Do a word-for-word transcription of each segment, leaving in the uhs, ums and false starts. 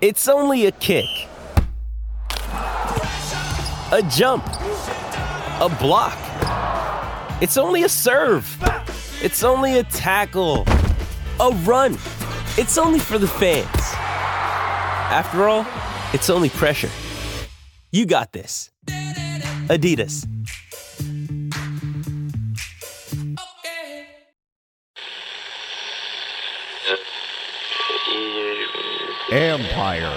It's only a kick, a jump, a block. It's only a serve. It's only a tackle, a run. It's only for the fans. After all, it's only pressure. You got this. Adidas. Empire.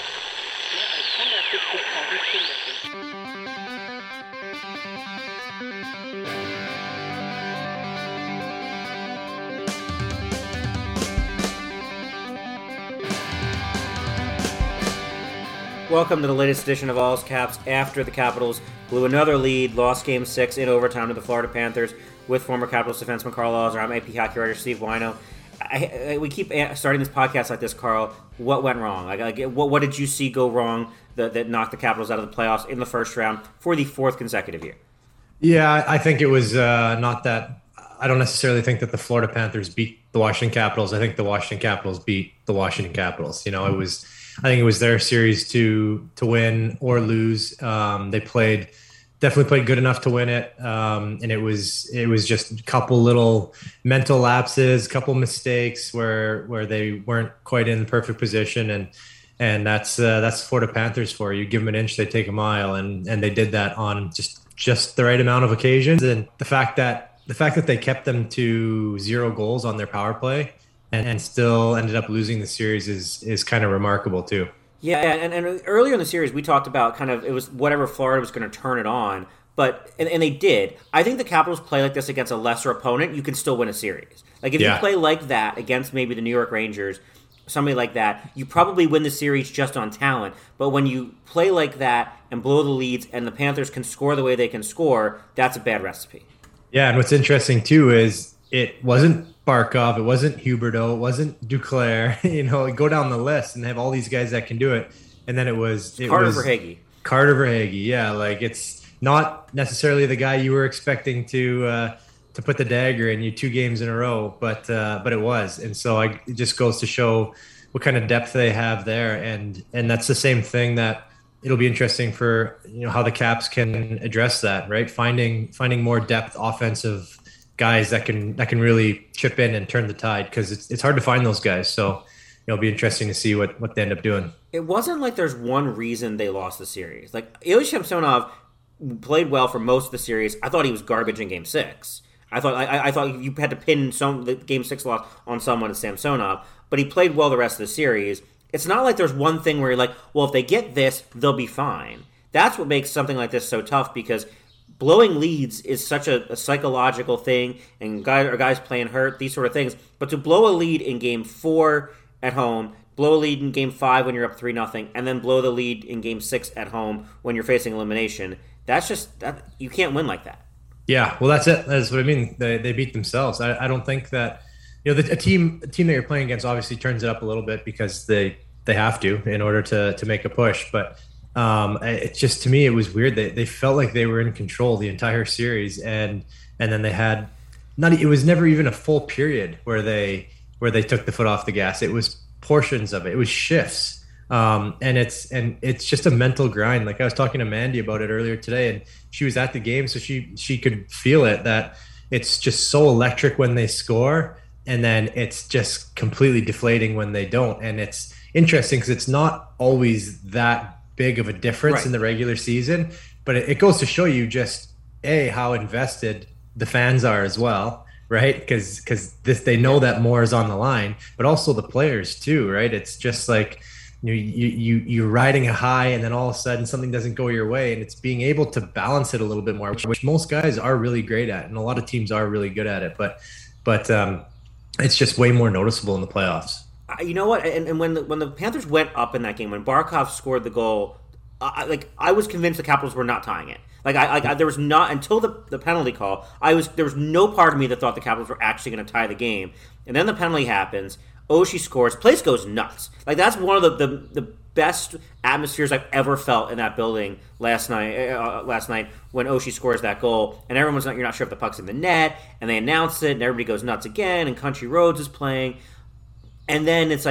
Welcome to the latest edition of All's Caps after the Capitals blew another lead, lost Game six in overtime to the Florida Panthers with former Capitals defenseman Carl Lawler. I'm A P hockey writer Steve Wino. I, I, we keep starting this podcast like this, Carl. What went wrong? Like, like what, what did you see go wrong that, that knocked the Capitals out of the playoffs in the first round for the fourth consecutive year? Yeah, I think it was uh, not that. I don't necessarily think that the Florida Panthers beat the Washington Capitals. I think the Washington Capitals beat the Washington Capitals. You know, it was. I think it was their series to to win or lose. Um, they played definitely played good enough to win it, um, and it was it was just a couple little mental lapses, couple mistakes where where they weren't quite in the perfect position, and and that's uh, that's Florida Panthers for you. Give them an inch, they take a mile, and and they did that on just just the right amount of occasions. And the fact that the fact that they kept them to zero goals on their power play and still ended up losing the series is is kind of remarkable too. Yeah, and, and earlier in the series we talked about kind of it was whatever Florida was going to turn it on, but and, and they did. I think the Capitals play like this against a lesser opponent, you can still win a series. Like if yeah. you play like that against maybe the New York Rangers, somebody like that, you probably win the series just on talent. But when you play like that and blow the leads and the Panthers can score the way they can score, that's a bad recipe. Yeah, and what's interesting too is it wasn't Barkov, it wasn't Huberdeau, it wasn't Duclair. You know, go down the list and they have all these guys that can do it. And then it was it Carter was Verhaeghe. Carter Verhaeghe, yeah. Like it's not necessarily the guy you were expecting to uh, to put the dagger in you two games in a row, but uh, but it was. And so I, it just goes to show what kind of depth they have there. And and that's the same thing that it'll be interesting for, you know, how the Caps can address that, right? Finding finding more depth offensive guys that can that can really chip in and turn the tide, because it's it's hard to find those guys. So, you know, it'll be interesting to see what, what they end up doing. It wasn't like there's one reason they lost the series. Like Ilya Samsonov played well for most of the series. I thought he was garbage in Game Six. I thought I, I thought you had to pin some the Game Six loss on someone as Samsonov, but he played well the rest of the series. It's not like there's one thing where you're like, well, if they get this, they'll be fine. That's what makes something like this so tough, because blowing leads is such a, a psychological thing, and guys or guys playing hurt, these sort of things. But to blow a lead in Game Four at home, blow a lead in Game Five when you're up three nothing, and then blow the lead in Game Six at home when you're facing elimination, that's just that you can't win like that. Yeah, well, that's it. That's what I mean. They they beat themselves. I, I don't think that, you know, the, a team a team that you're playing against obviously turns it up a little bit because they they have to in order to to make a push, but. Um, it just, to me, it was weird. They they felt like they were in control the entire series, and and then they had not. It was never even a full period where they where they took the foot off the gas. It was portions of it. It was shifts, um, and it's and it's just a mental grind. Like I was talking to Mandy about it earlier today, and she was at the game, so she she could feel it, that it's just so electric when they score, and then it's just completely deflating when they don't. And it's interesting because it's not always that big of a difference right in the regular season, but it, it goes to show you just a how invested the fans are as well, right? Because because this they know that more is on the line, but also the players too, right? It's just like you you you you're riding a high, and then all of a sudden something doesn't go your way, and it's being able to balance it a little bit more, which, which most guys are really great at, and a lot of teams are really good at it, but but um, it's just way more noticeable in the playoffs. You know what? And, and when the when the Panthers went up in that game, when Barkov scored the goal, I, like I was convinced the Capitals were not tying it. Like I, like I, there was not until the, the penalty call. I was there was no part of me that thought the Capitals were actually going to tie the game. And then the penalty happens. Oshie scores. Place goes nuts. Like that's one of the, the, the best atmospheres I've ever felt in that building last night. Uh, last night when Oshie scores that goal, and everyone's not you're not sure if the puck's in the net, and they announce it, and everybody goes nuts again. And Country Roads is playing. And then it's like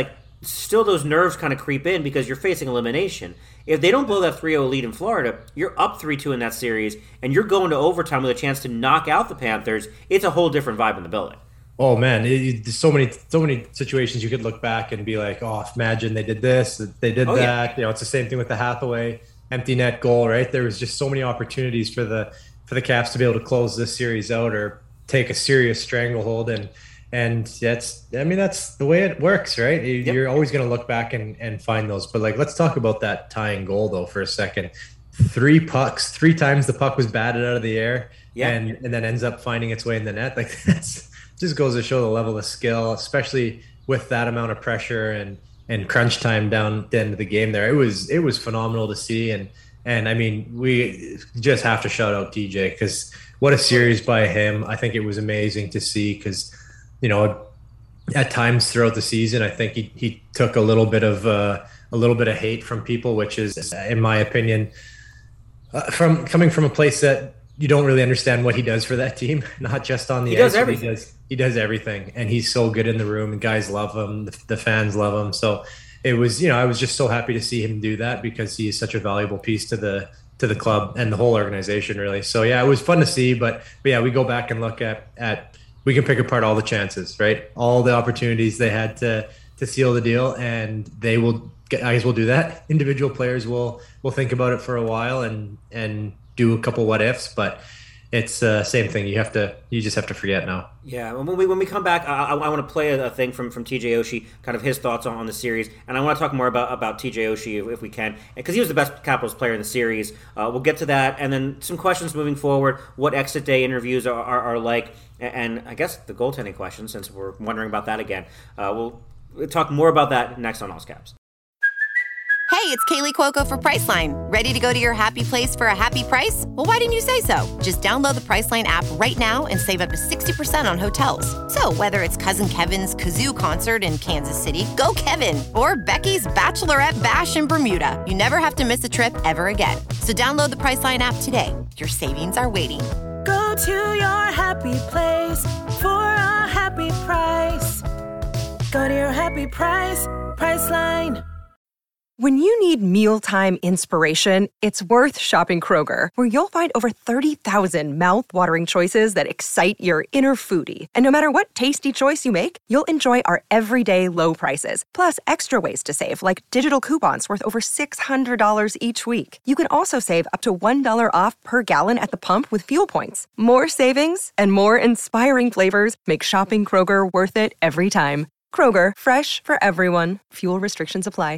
still those nerves kind of creep in because you're facing elimination. If they don't blow that three oh lead in Florida, you're up three two in that series, and you're going to overtime with a chance to knock out the Panthers. It's a whole different vibe in the building. Oh man, it, there's so many, so many situations you could look back and be like, "Oh, imagine they did this, they did oh, that." Yeah. You know, it's the same thing with the Hathaway empty net goal, right? There was just so many opportunities for the for the Caps to be able to close this series out or take a serious stranglehold, and and that's, I mean, that's the way it works, right? Yep. You're always going to look back and and find those. But like, let's talk about that tying goal though for a second. Three pucks, three times the puck was batted out of the air, yeah. and and then ends up finding its way in the net. Like that's. Just goes to show the level of skill, especially with that amount of pressure and and crunch time down the end of the game there. It was it was phenomenal to see, and and I mean, we just have to shout out T J because what a series by him. I think it was amazing to see because, you know, at times throughout the season, I think he, he took a little bit of uh, a little bit of hate from people, which is, in my opinion, uh, from coming from a place that you don't really understand what he does for that team, not just on the he ice. Does everything. He does he does everything, and he's so good in the room. And guys love him. The, the fans love him. So it was, you know, I was just so happy to see him do that because he is such a valuable piece to the to the club and the whole organization, really. So yeah, it was fun to see. But, but yeah, we go back and look at at we can pick apart all the chances, right? All the opportunities they had to to seal the deal, and they will. Guys will do that. Individual players will will think about it for a while and and do a couple what ifs, but it's the uh, same thing. You have to, you just have to forget now. Yeah, when we when we come back, I, I, I want to play a, a thing from, from T J Oshie, kind of his thoughts on, on the series, and I want to talk more about, about T J Oshie if, if we can, because he was the best Capitals player in the series. Uh, we'll get to that, and then some questions moving forward, what exit day interviews are, are, are like, and, and I guess the goaltending question, since we're wondering about that again. Uh, we'll, we'll talk more about that next on All Caps. Hey, it's Kaylee Cuoco for Priceline. Ready to go to your happy place for a happy price? Well, why didn't you say so? Just download the Priceline app right now and save up to sixty percent on hotels. So whether it's Cousin Kevin's Kazoo Concert in Kansas City, go Kevin, or Becky's Bachelorette Bash in Bermuda, you never have to miss a trip ever again. So download the Priceline app today. Your savings are waiting. Go to your happy place for a happy price. Go to your happy price, Priceline. When you need mealtime inspiration, it's worth shopping Kroger, where you'll find over thirty thousand mouth-watering choices that excite your inner foodie. And no matter what tasty choice you make, you'll enjoy our everyday low prices, plus extra ways to save, like digital coupons worth over six hundred dollars each week. You can also save up to one dollar off per gallon at the pump with fuel points. More savings and more inspiring flavors make shopping Kroger worth it every time. Kroger, fresh for everyone. Fuel restrictions apply.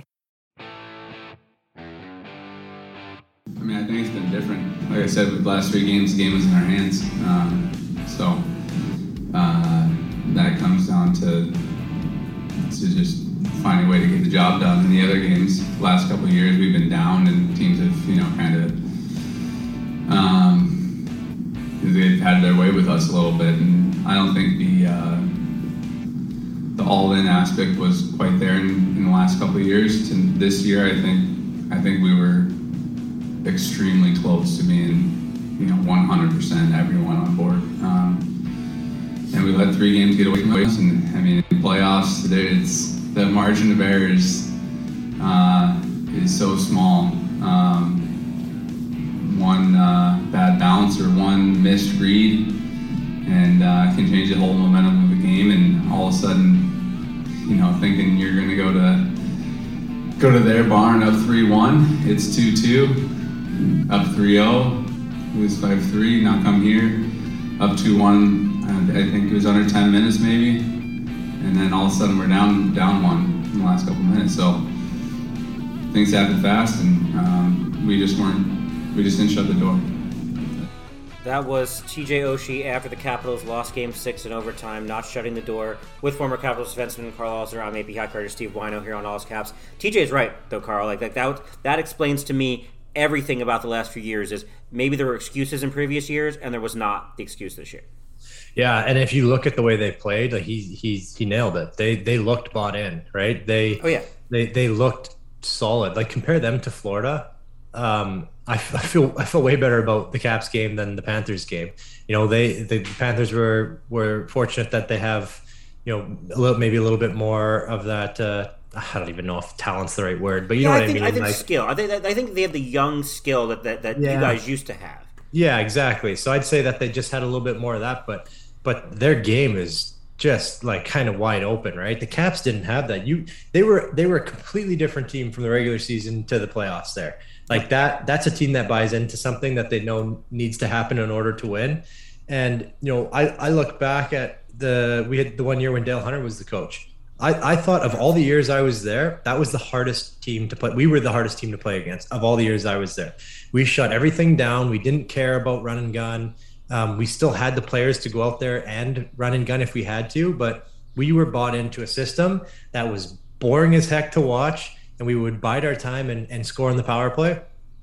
I mean, I think it's been different. Like I said, with the last three games, the game was in our hands. Um, so uh, that comes down to to just finding a way to get the job done. In the other games, the last couple of years, we've been down, and teams have, you know, kind of um, they've had their way with us a little bit. And I don't think the uh, the all-in aspect was quite there in, in the last couple of years. To this year, I think I think we were extremely close to being, you know, one hundred percent everyone on board. Um, and we let three games get away from us. And I mean, in playoffs, it's the margin of error is, uh, is so small. Um, one uh, bad bounce or one missed read and uh, can change the whole momentum of the game. And all of a sudden, you know, thinking you're going to go to go to their barn up three one, it's two two. Up three oh, lose five three, now come here, up two one, I think it was under ten minutes maybe, and then all of a sudden we're down down one in the last couple minutes, so things happen fast, and um, we just weren't, we just didn't shut the door. That was T J Oshie after the Capitals lost Game six in overtime, not shutting the door, with former Capitals defenseman Carl Alzer. I'm A P Highcarter, Steve Wino here on All Caps. T J's right, though, Carl. Like, like that, that explains to me everything about the last few years. Is maybe there were excuses in previous years, and there was not the excuse this year. Yeah, and if you look at the way they played, like he he he nailed it. They they looked bought in, right? They oh yeah, they they looked solid. Like compare them to Florida. Um, I, I feel I feel way better about the Caps game than the Panthers game. You know, they the Panthers were were fortunate that they have, you know, a little maybe a little bit more of that uh, I don't even know if talent's the right word, but you yeah, know what I, think, I mean. I think like, skill. I think I think they have the young skill that that, that yeah. you guys used to have. Yeah, exactly. So I'd say that they just had a little bit more of that, but but their game is just like kind of wide open, right? The Caps didn't have that. You they were they were a completely different team from the regular season to the playoffs there. Like that that's a team that buys into something that they know needs to happen in order to win. And you know, I I look back at the we had the one year when Dale Hunter was the coach. I, I thought of all the years I was there, that was the hardest team to play. We were the hardest team to play against of all the years I was there. We shut everything down. We didn't care about run and gun. Um, we still had the players to go out there and run and gun if we had to, but we were bought into a system that was boring as heck to watch, and we would bide our time and, and score on the power play.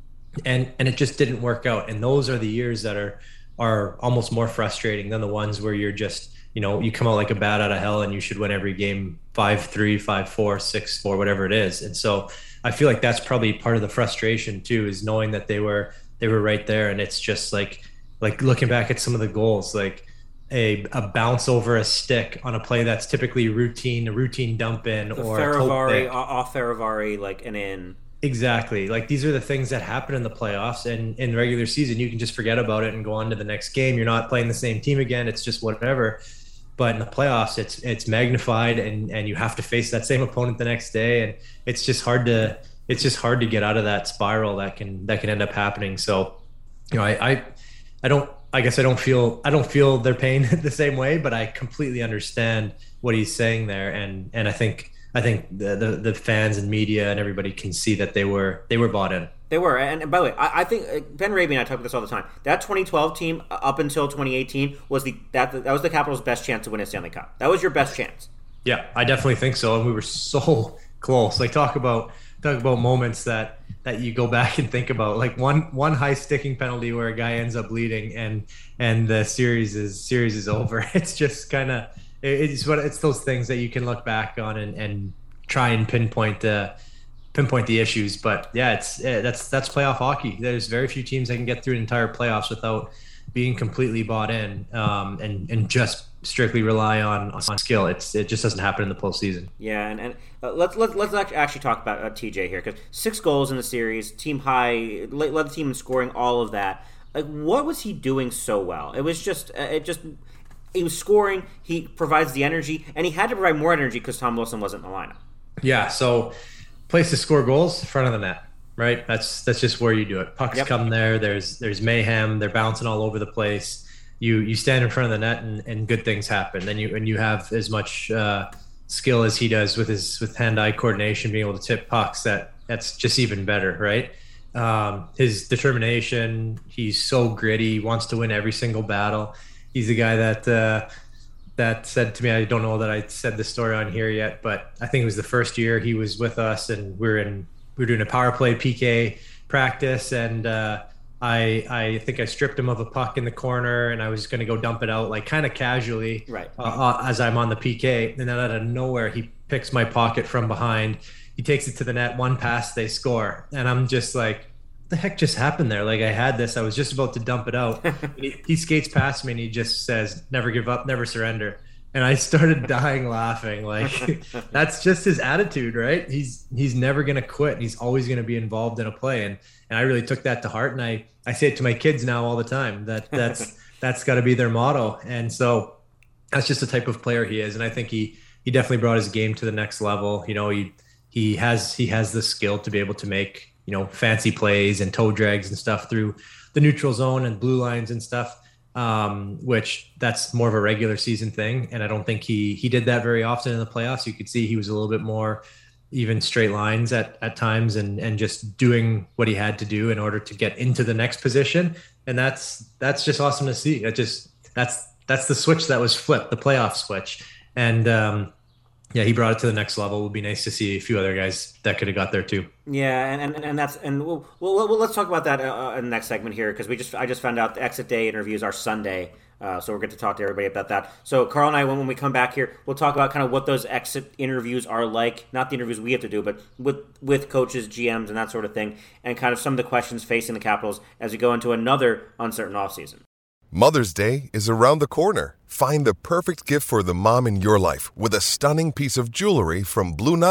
And and it just didn't work out. And those are the years that are are almost more frustrating than the ones where you're just, you know, you come out like a bat out of hell and you should win every game five three, five four, six four, whatever it is. And so I feel like that's probably part of the frustration too, is knowing that they were they were right there. And it's just like like looking back at some of the goals, like a a bounce over a stick on a play that's typically routine, a routine dump in, The or Faravari, off Faravari, like an in. Exactly. Like these are the things that happen in the playoffs, and in the regular season, you can just forget about it and go on to the next game. You're not playing the same team again. It's just whatever. But in the playoffs, it's it's magnified, and and you have to face that same opponent the next day, and it's just hard to it's just hard to get out of that spiral that can that can end up happening. So, you know, I I, I don't I guess I don't feel I don't feel their pain the same way, but I completely understand what he's saying there, and and I think. I think the, the the fans and media and everybody can see that they were they were bought in. They were, and, and by the way, I, I think uh, Ben Raby and I talk about this all the time. That twenty twelve team uh, up until twenty eighteen was the that that was the Capitals' best chance to win a Stanley Cup. That was your best chance. Yeah, I definitely think so, and we were so close. Like talk about talk about moments that that you go back and think about. Like one one high sticking penalty where a guy ends up bleeding, and and the series is series is over. It's just kind of. It's what it's those things that you can look back on and, and try and pinpoint the pinpoint the issues. But yeah, it's that's that's playoff hockey. There's very few teams that can get through an entire playoffs without being completely bought in um, and and just strictly rely on on skill. It's it just doesn't happen in the postseason. Yeah, and and uh, let's let's let's actually talk about uh, T J here, because six goals in the series, team high, led the team in scoring, all of that. Like, what was he doing so well? It was just uh, it just. He was scoring, he provides the energy, and he had to provide more energy because Tom Wilson wasn't in the lineup. Yeah, so place to score goals, front of the net, right? That's that's just where you do it. Pucks yep. come there, there's there's mayhem, they're bouncing all over the place. You you stand in front of the net and, and good things happen. Then you and you have as much uh, skill as he does with his with hand-eye coordination, being able to tip pucks, that that's just even better, right? Um, his determination, he's so gritty, wants to win every single battle. He's the guy that uh, that said to me, I don't know that I said the story on here yet, but I think it was the first year he was with us, and we were in we were doing a power play P K practice, and uh, I I think I stripped him of a puck in the corner, and I was going to go dump it out like kind of casually, right, uh, uh, as I'm on the P K, and then out of nowhere he picks my pocket from behind, he takes it to the net, one pass, they score, and I'm just like, the heck just happened there? Like I had this, I was just about to dump it out. he, he skates past me and he just says, never give up, never surrender. And I started dying laughing. Like that's just his attitude, right? He's he's never gonna quit. He's always gonna be involved in a play. And and I really took that to heart. And I, I say it to my kids now all the time, that that's that's gotta be their motto. And so that's just the type of player he is. And I think he he definitely brought his game to the next level. You know, he he has he has the skill to be able to make, you know, fancy plays and toe drags and stuff through the neutral zone and blue lines and stuff, um, which that's more of a regular season thing. And I don't think he he did that very often in the playoffs. You could see he was a little bit more even straight lines at, at times and, and just doing what he had to do in order to get into the next position. And that's that's just awesome to see. It just that's that's the switch that was flipped, the playoff switch. And um yeah, he brought it to the next level. It would be nice to see a few other guys that could have got there too. Yeah, and and, and that's and we'll, we'll, we'll let's talk about that uh, in the next segment here, because we just I just found out the exit day interviews are Sunday, uh, so we're going to talk to everybody about that. So Carl and I, when, when we come back here, we'll talk about kind of what those exit interviews are like. Not the interviews we have to do, but with with coaches, G Ms, and that sort of thing, and kind of some of the questions facing the Capitals as we go into another uncertain offseason. Mother's Day is around the corner. Find the perfect gift for the mom in your life with a stunning piece of jewelry from Blue Nile.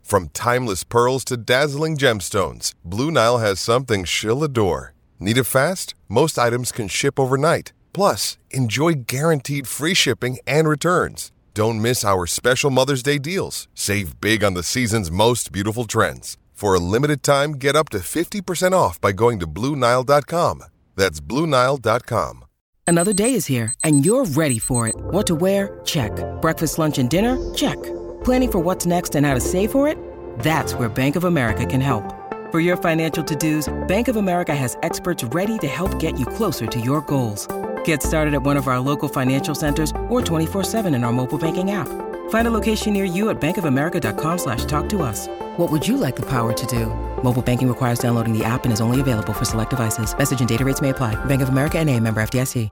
From timeless pearls to dazzling gemstones, Blue Nile has something she'll adore. Need it fast? Most items can ship overnight. Plus, enjoy guaranteed free shipping and returns. Don't miss our special Mother's Day deals. Save big on the season's most beautiful trends. For a limited time, get up to fifty percent off by going to Blue Nile dot com. That's Blue Nile dot com. Another day is here, and you're ready for it. What to wear? Check. Breakfast, lunch, and dinner? Check. Planning for what's next and how to save for it? That's where Bank of America can help. For your financial to-dos, Bank of America has experts ready to help get you closer to your goals. Get started at one of our local financial centers or twenty-four seven in our mobile banking app. Find a location near you at bankofamerica.com slash talk to us. What would you like the power to do? Mobile banking requires downloading the app and is only available for select devices. Message and data rates may apply. Bank of America N A, member F D I C.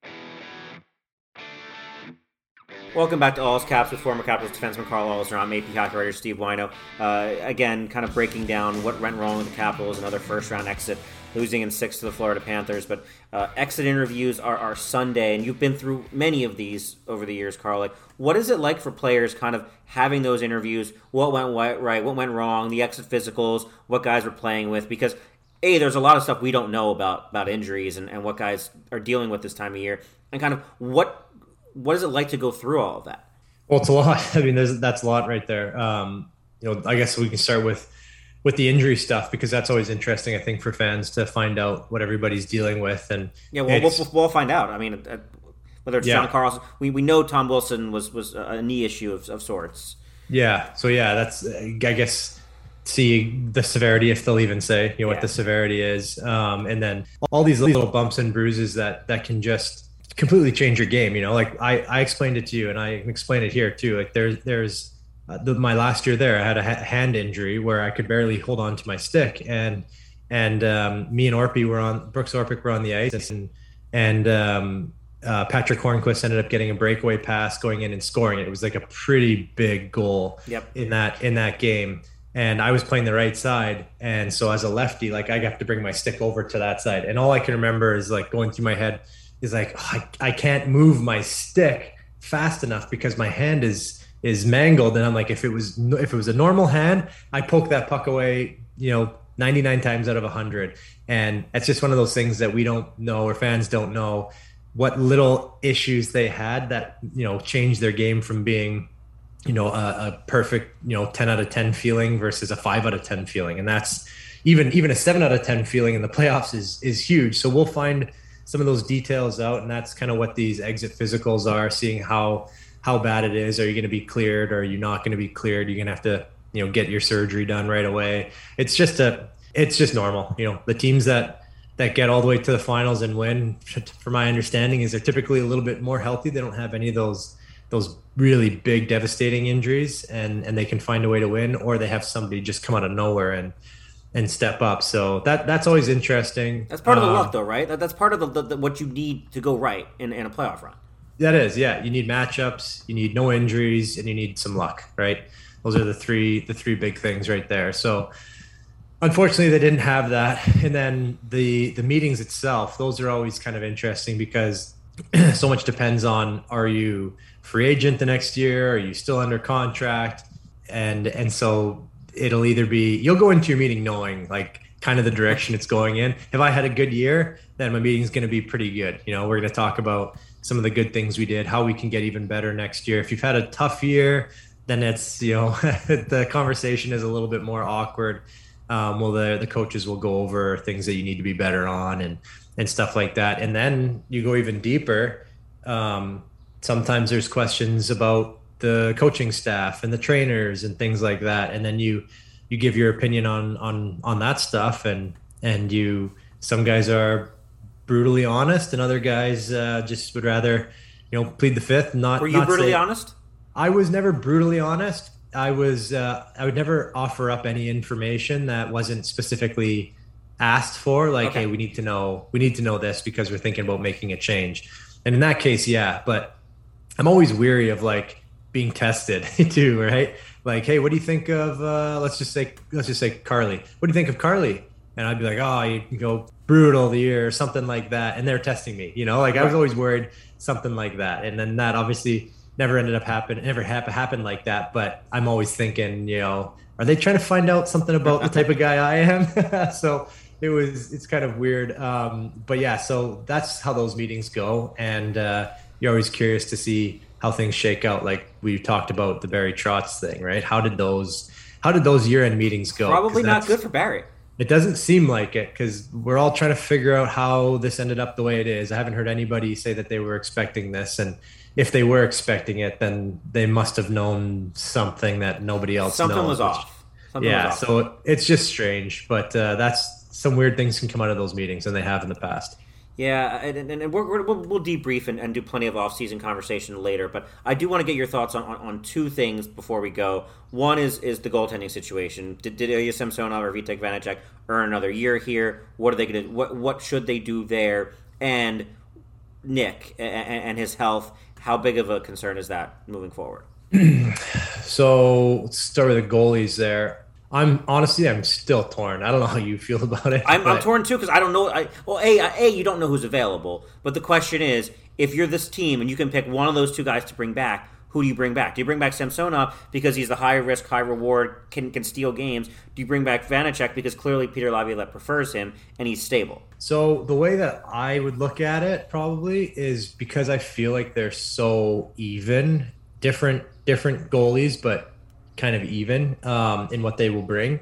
Welcome back to All's Caps with former Capitals defenseman Carl Alzer. I'm A P hockey writer Steve Wino. Uh, again, kind of breaking down what went wrong with the Capitals, another first-round exit, losing in six to the Florida Panthers. But uh, exit interviews are, are Sunday, and you've been through many of these over the years, Carl. Like, what is it like for players kind of having those interviews? What went right? What went wrong? The exit physicals? What guys were playing with? Because A, there's a lot of stuff we don't know about about injuries and, and what guys are dealing with this time of year, and kind of what what is it like to go through all of that? Well, it's a lot. I mean, there's, that's a lot right there. Um, you know, I guess we can start with with the injury stuff, because that's always interesting, I think, for fans to find out what everybody's dealing with. And yeah, well, we'll, we'll find out. I mean, uh, whether it's yeah. John Carlson, we, we know Tom Wilson was was a knee issue of, of sorts. Yeah. So yeah, that's I guess see the severity, if they'll even say, you know, yeah. what the severity is, um, and then all these little bumps and bruises that that can just completely change your game. You know, like I, I explained it to you, and I explained it here too. Like there's there's uh, the, my last year there, I had a ha- hand injury where I could barely hold on to my stick, and and um, me and Orpy were on Brooks Orpik were on the ice, and and um, uh, Patrick Hornquist ended up getting a breakaway pass, going in and scoring it. It was like a pretty big goal yep. in that in that game. And I was playing the right side, and so as a lefty, like I have to bring my stick over to that side, and all I can remember is like going through my head. Is like, oh, I, I can't move my stick fast enough because my hand is is mangled. And I'm like, if it was if it was a normal hand, I poke that puck away, you know, ninety-nine times out of one hundred. And it's just one of those things that we don't know, or fans don't know, what little issues they had that, you know, changed their game from being, you know, a, a perfect, you know, ten out of ten feeling versus a five out of ten feeling. And that's even even a seven out of ten feeling in the playoffs is is huge. So we'll find some of those details out, and that's kind of what these exit physicals are, seeing how how bad it is. Are you going to be cleared, or are you not going to be cleared? You're going to have to, you know, get your surgery done right away. It's just a it's just normal. You know, the teams that that get all the way to the finals and win, from my understanding, is they're typically a little bit more healthy. They don't have any of those those really big devastating injuries, and and they can find a way to win, or they have somebody just come out of nowhere and and step up. So that that's always interesting. That's part of the um, luck, though, right? That, that's part of the, the, the what you need to go right in, in a playoff run. That is, yeah. You need matchups, you need no injuries, and you need some luck, right? Those are the three the three big things right there. So unfortunately, they didn't have that. And then the the meetings itself, those are always kind of interesting, because so much depends on, are you free agent the next year? Are you still under contract? And and so it'll either be, you'll go into your meeting knowing like kind of the direction it's going in. If I had a good year, then my meeting's going to be pretty good. You know, we're going to talk about some of the good things we did, how we can get even better next year. If you've had a tough year, then it's, you know, the conversation is a little bit more awkward. Um, well, the, the coaches will go over things that you need to be better on and, and stuff like that. And then you go even deeper. Um, sometimes there's questions about the coaching staff and the trainers and things like that. And then you, you give your opinion on, on, on that stuff. And, and you, some guys are brutally honest, and other guys uh, just would rather, you know, plead the fifth. Not, Were you not brutally say, honest? I was never brutally honest. I was, uh, I would never offer up any information that wasn't specifically asked for. Like, okay. Hey, we need to know, we need to know this because we're thinking about making a change. And in that case, yeah, but I'm always weary of like being tested too, right? Like, hey, what do you think of, uh, let's just say, let's just say Carly. What do you think of Carly? And I'd be like, oh, you go brutal the year or something like that. And they're testing me, you know, like I was always worried something like that. And then that obviously never ended up happen, never happen, happened like that. But I'm always thinking, you know, are they trying to find out something about the type of guy I am? So it was, it's kind of weird. Um, but yeah, so that's how those meetings go. And uh, you're always curious to see how things shake out. Like we talked about the Barry Trotz thing, right? How did those, how did those year-end meetings go? Probably not good for Barry. It doesn't seem like it because we're all trying to figure out how this ended up the way it is. I haven't heard anybody say that they were expecting this. And if they were expecting it, then they must have known something that nobody else Something knows. was off. Something yeah, was off. so it's just strange. But uh, that's some weird things can come out of those meetings, and they have in the past. Yeah, and, and, and we're, we're, we'll, we'll debrief and, and do plenty of off-season conversation later. But I do want to get your thoughts on, on, on two things before we go. One is is the goaltending situation. Did, did Ilya Samsonov or Vitek Vanacek earn another year here? What are they going to? What what should they do there? And Nick and, and his health. How big of a concern is that moving forward? So let's start with the goalies there. I'm honestly, I'm still torn. I don't know how you feel about it. I'm, but... I'm torn too because I don't know. I, well, a, a, you don't know who's available, but the question is, if you're this team and you can pick one of those two guys to bring back, who do you bring back? Do you bring back Samsonov because he's the high risk, high reward, can can steal games? Do you bring back Vanacek because clearly Peter Laviolette prefers him and he's stable? So the way that I would look at it probably is because I feel like they're so even, different different goalies, but kind of even um, in what they will bring,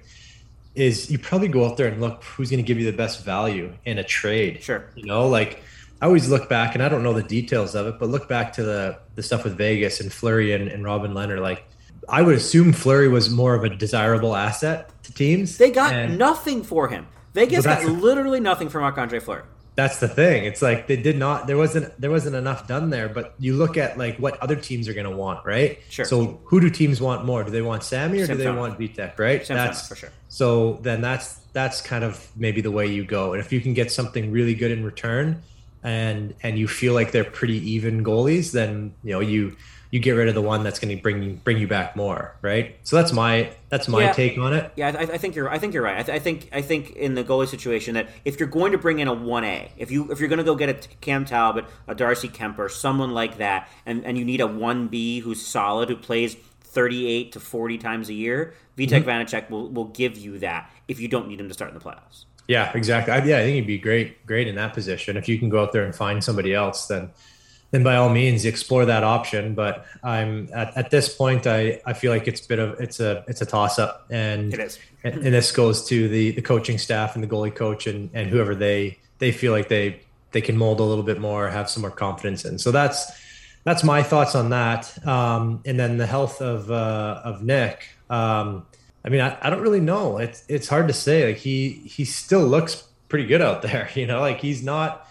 is you probably go out there and look who's going to give you the best value in a trade. Sure. You know, like I always look back, and I don't know the details of it, but look back to the the stuff with Vegas and Fleury and, and Robin Leonard. Like I would assume Fleury was more of a desirable asset to teams. They got and, nothing for him. Vegas got the, literally nothing for Marc-Andre Fleury. That's the thing. It's like they did not. There wasn't. There wasn't enough done there. But you look at like what other teams are going to want, right? Sure. So who do teams want more? Do they want Sammy or Samsonov. do they want Vitek? Right. Samsonov, that's for sure. So then that's that's kind of maybe the way you go. And if you can get something really good in return, and and you feel like they're pretty even goalies, then you know you you get rid of the one that's going to bring you bring you back more, right? So that's my that's my yeah. take on it. Yeah, I, I think you're I think you're right. I, th- I think I think in the goalie situation that if you're going to bring in a one A, if you if you're going to go get a Cam Talbot, a Darcy Kemper, someone like that, and, and you need a one B who's solid, who plays thirty-eight to forty times a year, Vitek mm-hmm. Vanacek will will give you that if you don't need him to start in the playoffs. Yeah, exactly. I, yeah, I think he'd be great great in that position. If you can go out there and find somebody else, then. then by all means explore that option. But I'm at, at this point, I, I feel like it's a bit of it's a it's a toss up, and it is. and, and this goes to the, the coaching staff and the goalie coach and, and whoever they they feel like they they can mold a little bit more, have some more confidence in. So that's that's my thoughts on that. Um, and then the health of uh, of Nick. Um, I mean, I, I don't really know. It's it's hard to say. Like he he still looks pretty good out there. You know, like he's not.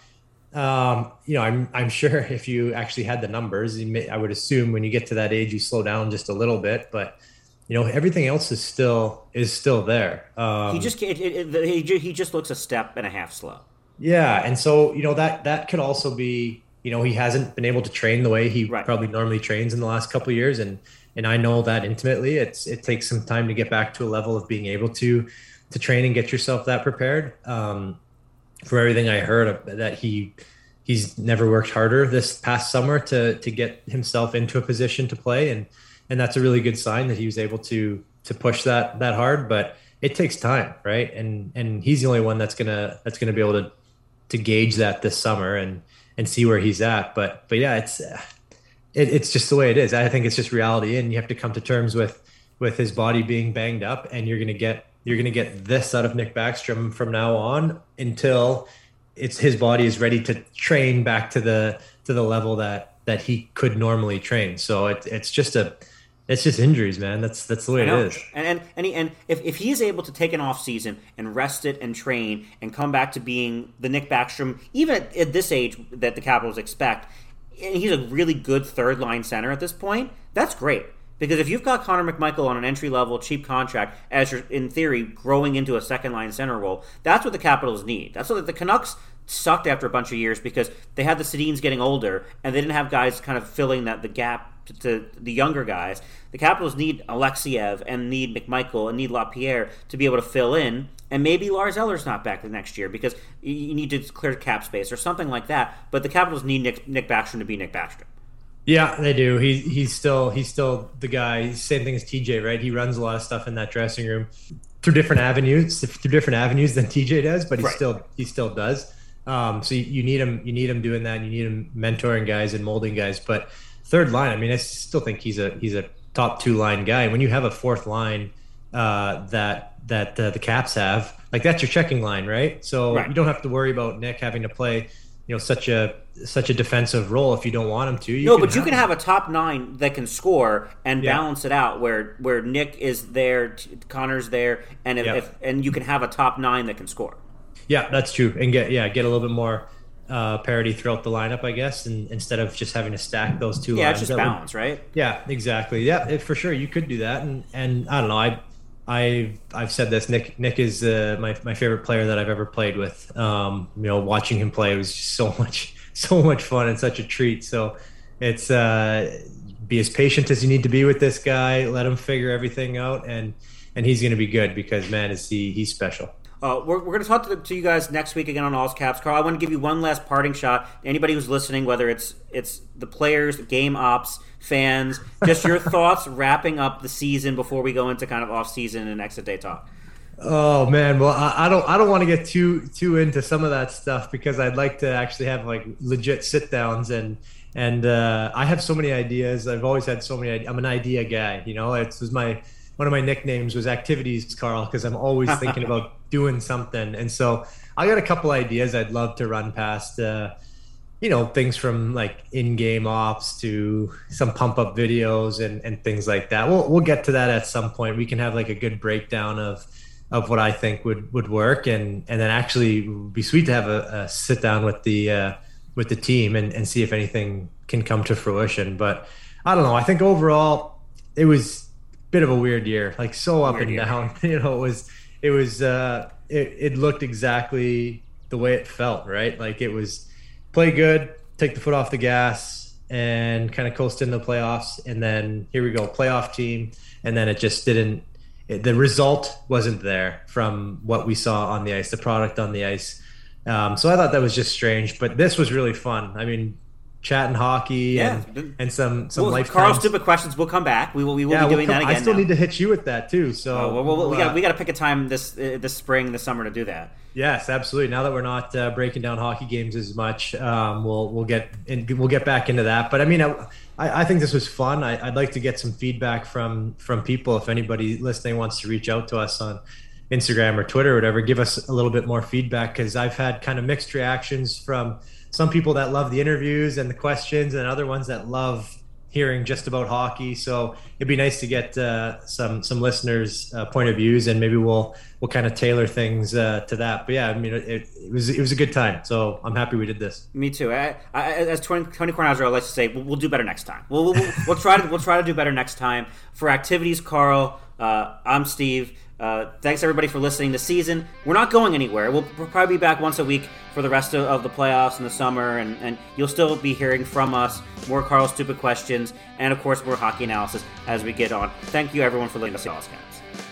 Um, you know, I'm I'm sure if you actually had the numbers, you may, I would assume when you get to that age, you slow down just a little bit. But you know, everything else is still is still there. Um, he just it, it, it, he he just looks a step and a half slow. Yeah, and so you know that that could also be, you know, he hasn't been able to train the way he right. probably normally trains in the last couple of years, and and I know that intimately. It's it takes some time to get back to a level of being able to to train and get yourself that prepared. Um, From everything I heard, that he he's never worked harder this past summer to to get himself into a position to play, and and that's a really good sign that he was able to to push that that hard. But it takes time, right? And and he's the only one that's gonna that's gonna be able to to gauge that this summer and and see where he's at. But but yeah, it's it, it's just the way it is. I think it's just reality, and you have to come to terms with with his body being banged up, and you're gonna get. You're going to get this out of Nick Backstrom from now on until it's his body is ready to train back to the to the level that that he could normally train. So it, it's just a it's just injuries, man. That's that's the way it is. And and and, he, and if, if he is able to take an off season and rest it and train and come back to being the Nick Backstrom, even at, at this age that the Capitals expect, and he's a really good third line center at this point, that's great. Because if you've got Connor McMichael on an entry-level, cheap contract, as you're, in theory, growing into a second-line center role, that's what the Capitals need. That's what the Canucks sucked after a bunch of years because they had the Sedins getting older, and they didn't have guys kind of filling that the gap to, to the younger guys. The Capitals need Alexiev and need McMichael and need LaPierre to be able to fill in, and maybe Lars Eller's not back the next year because you need to clear cap space or something like that. But the Capitals need Nick, Nick Backstrom to be Nick Backstrom. Yeah, they do. He he's still he's still the guy. Same thing as T J, right? He runs a lot of stuff in that dressing room through different avenues, through different avenues than T J does, but he right. still he still does. Um, so you, you need him you need him doing that. And you need him mentoring guys and molding guys. But third line, I mean, I still think he's a he's a top two line guy. When you have a fourth line uh, that that uh, the Caps have, like that's your checking line, right? So right. you don't have to worry about Nick having to play, you know, such a such a defensive role if you don't want him to. You no, can but you can have a top nine that can score and yeah. balance it out, where where Nick is there, Connor's there, and if, yeah. if and you can have a top nine that can score. Yeah, that's true, and get yeah get a little bit more uh, parity throughout the lineup, I guess, and instead of just having to stack those two. Yeah, lines. it's just that balance, would, right? Yeah, exactly. Yeah, it, for sure, you could do that, and and I don't know, I. I've I've said this. Nick Nick is uh, my my favorite player that I've ever played with. Um, you know, watching him play was just so much so much fun and such a treat. So it's uh, be as patient as you need to be with this guy. Let him figure everything out, and and he's going to be good because man, is he he's special. Uh, we're we're going to talk to, the, to you guys next week again on All's Caps. Carl, I want to give you one last parting shot. Anybody who's listening, whether it's it's the players, game ops, fans, just your thoughts wrapping up the season before we go into kind of off season and exit day talk. Oh man, well I, I don't I don't want to get too too into some of that stuff because I'd like to actually have like legit sit downs and and uh, I have so many ideas. I've always had so many. I'm an idea guy, you know. It was my one of my nicknames was Activities Carl because I'm always thinking about doing something, and so I got a couple ideas I'd love to run past. Uh, you know, things from like in-game ops to some pump-up videos and, and things like that. We'll we'll get to that at some point. We can have like a good breakdown of of what I think would, would work, and, and then actually it would be sweet to have a, a sit down with the uh, with the team and, and see if anything can come to fruition. But I don't know. I think overall it was a bit of a weird year, like so up weird and year. down. You know, it was it was uh, it, it looked exactly the way it felt, right? Like it was play good, take the foot off the gas, and kind of coast into the playoffs. And then here we go, playoff team. And then it just didn't, it, the result wasn't there from what we saw on the ice, the product on the ice. Um, so I thought that was just strange, but this was really fun. I mean, chatting hockey yeah. and, and some some well, lifetime. Carl's stupid questions will come back. We will we will yeah, be doing we'll come, that again. I still now. need to hit you with that too. So oh, well, well, well, we got uh, we got to pick a time this uh, this spring, this summer to do that. Yes, absolutely. Now that we're not uh, breaking down hockey games as much, um, we'll we'll get in, we'll get back into that. But I mean, I, I think this was fun. I, I'd like to get some feedback from from people. If anybody listening wants to reach out to us on Instagram or Twitter or whatever, give us a little bit more feedback because I've had kind of mixed reactions from some people that love the interviews and the questions and other ones that love hearing just about hockey. So it'd be nice to get uh, some some listeners' uh, point of views, and maybe we'll we'll kind of tailor things uh, to that. But yeah, I mean, it, it was it was a good time. So I'm happy we did this. Me too. I, I, as Tony, Tony Kornhauser, I like to say, we'll, we'll do better next time. We'll, we'll we'll try to we'll try to do better next time. For Activities, Carl, uh, I'm Steve. Uh, thanks everybody for listening this season. We're not going anywhere. We'll, we'll probably be back once a week for the rest of, of the playoffs in the summer, and, and you'll still be hearing from us more Carl's stupid questions, and of course more hockey analysis as we get on. Thank you everyone for listening to All's Caps.